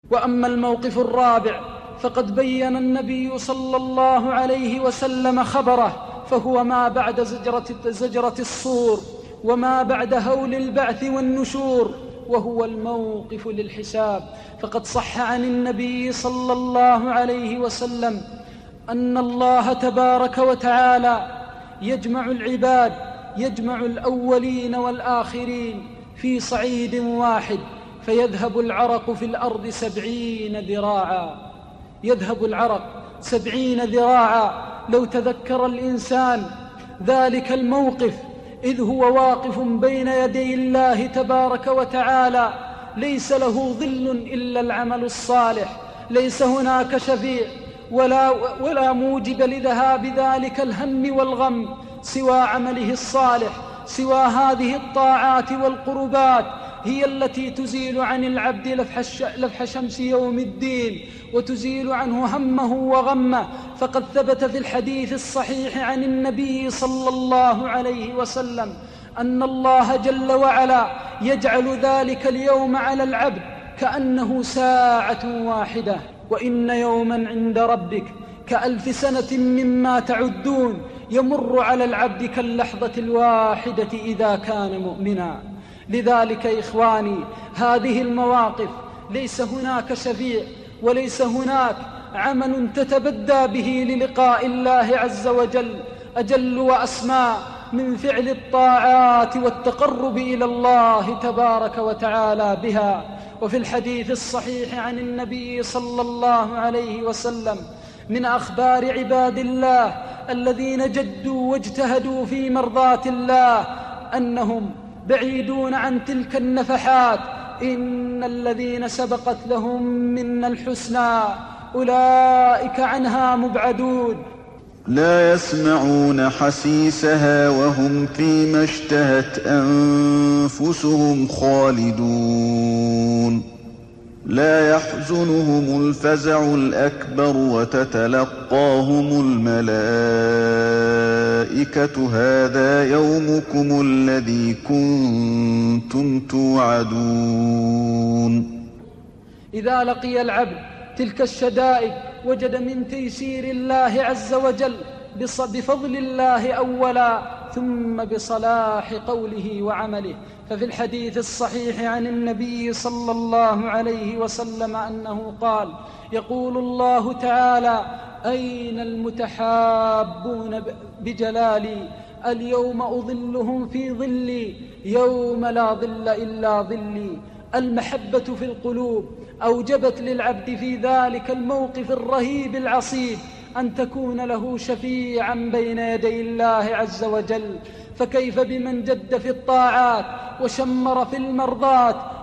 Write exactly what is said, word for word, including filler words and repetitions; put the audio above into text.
وأما الموقف الرابع فقد بين النبي صلى الله عليه وسلم خبره، فهو ما بعد زجرة, زجرة الصور وما بعد هول البعث والنشور، وهو الموقف للحساب. فقد صح عن النبي صلى الله عليه وسلم أن الله تبارك وتعالى يجمع العباد، يجمع الأولين والآخرين في صعيد واحد، فيذهب العرق في الأرض سبعين ذراعا، يذهب العرق سبعين ذراعا. لو تذكر الإنسان ذلك الموقف إذ هو واقف بين يدي الله تبارك وتعالى، ليس له ظل إلا العمل الصالح، ليس هناك شفيع ولا, ولا موجب لذهاب ذلك الهم والغم سوى عمله الصالح، سوى هذه الطاعات والقربات هي التي تزيل عن العبد لفح, لفح شمس يوم الدين، وتزيل عنه همه وغمه. فقد ثبت في الحديث الصحيح عن النبي صلى الله عليه وسلم أن الله جل وعلا يجعل ذلك اليوم على العبد كأنه ساعة واحدة، وإن يوما عند ربك كألف سنة مما تعدون، يمر على العبد كاللحظة الواحدة إذا كان مؤمنا. لذلك إخواني هذه المواقف ليس هناك شفيع وليس هناك عمل تتبدى به للقاء الله عز وجل أجل وأسمى من فعل الطاعات والتقرب إلى الله تبارك وتعالى بها. وفي الحديث الصحيح عن النبي صلى الله عليه وسلم من أخبار عباد الله الذين جدوا واجتهدوا في مرضاة الله أنهم بعيدون عن تلك النفحات، إن الذين سبقت لهم منا الحسنى أولئك عنها مبعدون. لا يسمعون حسيسها وهم فيما اشتهت أنفسهم خالدون. لا يحزنهم الفزع الأكبر وتتلقاهم الملائكة هذا يومكم الذي كنتم توعدون. إذا لقي العبد تلك الشدائد وجد من تيسير الله عز وجل بفضل الله أولا ثم بصلاح قوله وعمله. ففي الحديث الصحيح عن النبي صلى الله عليه وسلم أنه قال: يقول الله تعالى: أين المتحابون بجلالي اليوم أظلهم في ظلي يوم لا ظل إلا ظلي. المحبة في القلوب أوجبت للعبد في ذلك الموقف الرهيب العصيب أن تكون له شفيعا بين يدي الله عز وجل. فكيف بمن جد في الطاعات وشمر في المرضات